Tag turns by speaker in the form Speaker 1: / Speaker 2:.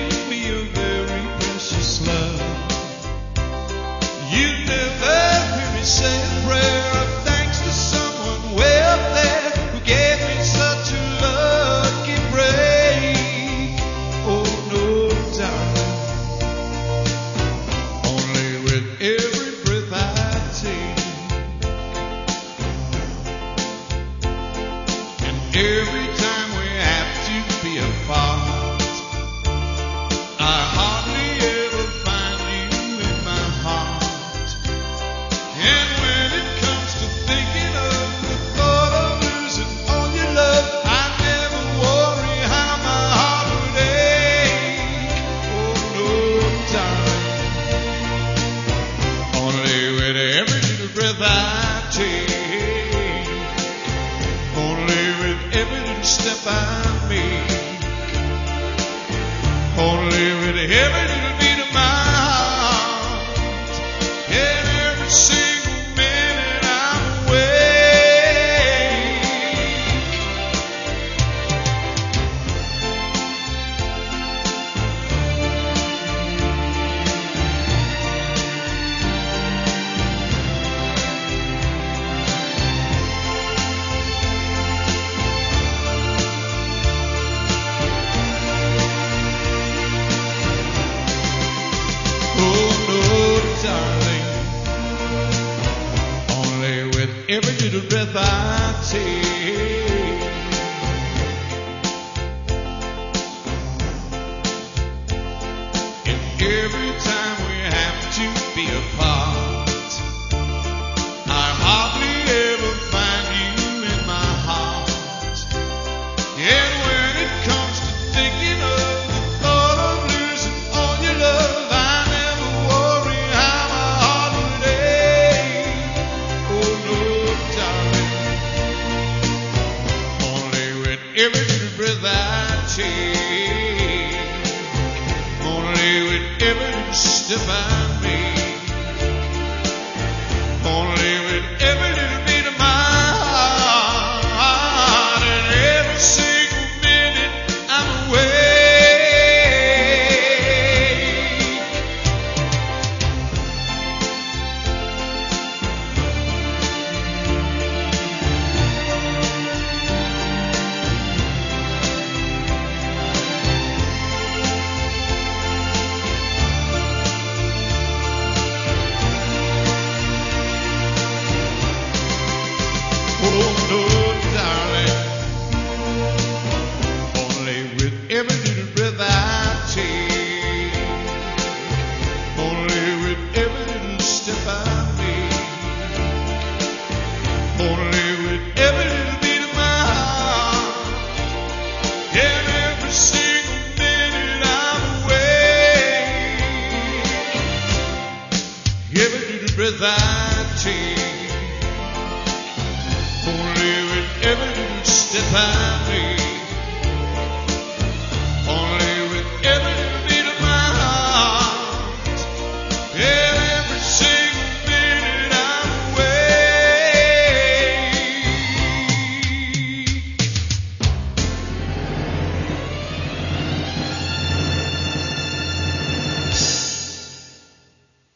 Speaker 1: gave me your very precious love. You never heard me say a prayer of thanks to someone way up there who gave me such a lucky break. Oh no, darling, only with every breath I take, and every time we have to be apart, I hardly ever find you in my heart. And when it comes to thinking of the thought of losing all your love, I never worry how my heart would ache. Oh no, darling, only with every little breath I take, only with every little step I make, only with every little beat of my heart, and every single minute I'm awake. Oh no, darling, only with every little breath I take, and every time we have to be apart, I hardly ever find you in my heart. And when it comes to thinking of the thought of losing all your love, I never worry how my heart would ache. Oh no, darling, only with every little breath I take, only with every little step I make, only with every little beat of my heart, and every single minute I'm awake. Oh no, darling, only with every little breath I take, only with every little step I make, only with every little beat of my heart, and every single minute I'm awake. Every little breath I take, only with every little step I